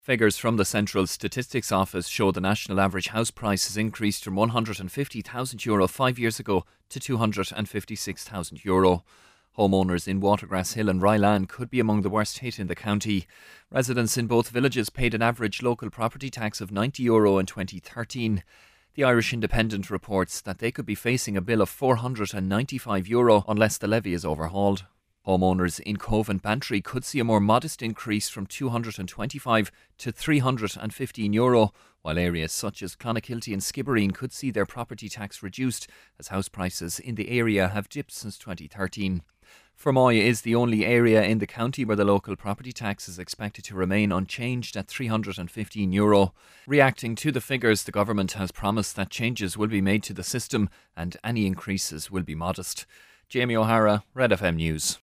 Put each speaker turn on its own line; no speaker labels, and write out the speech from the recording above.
Figures from the Central Statistics Office show the national average house price has increased from €150,000 5 years ago to €256,000. Homeowners in Watergrass Hill and Ryland could be among the worst hit in the county. Residents in both villages paid an average local property tax of €90 in 2013. The Irish Independent reports that they could be facing a bill of €495 unless the levy is overhauled. Homeowners in Cove and Bantry could see a more modest increase from €225 to €315, while areas such as Clonakilty and Skibbereen could see their property tax reduced as house prices in the area have dipped since 2013. Fermoy is the only area in the county where the local property tax is expected to remain unchanged at €315. Reacting to the figures, the government has promised that changes will be made to the system and any increases will be modest. Jamie O'Hara, Red FM News.